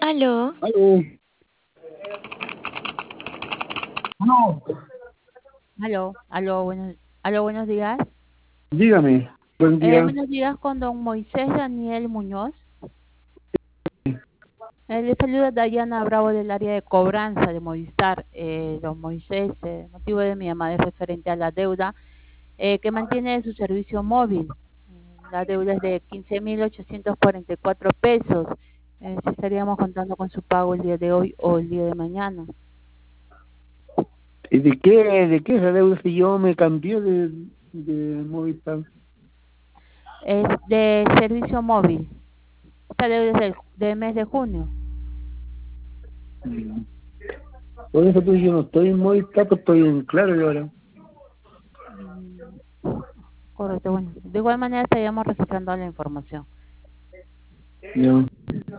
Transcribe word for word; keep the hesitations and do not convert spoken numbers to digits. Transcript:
Aló, Aló. No, Aló, aló, buenos, aló, buenos días. dígame, buen Eh, día. buenos días con don Moisés Daniel Muñoz. Eh, le saluda Dayana Bravo del área de cobranza de Movistar. Eh, don Moisés, eh, el motivo de mi llamada es referente a la deuda eh, que mantiene su servicio móvil. Eh, La deuda es de quince mil ochocientos cuarenta y cuatro pesos. Eh, si estaríamos contando con su pago el día de hoy o el día de mañana. ¿Y de qué, de qué esa deuda si yo me cambié de, de Movistar? Es de servicio móvil. Esta deuda es del, del mes de junio. Mm. Por eso pues yo no estoy en Movistar, pues estoy en Claro y ahora. Mm, Correcto, bueno. De igual manera estaríamos registrando la información. No.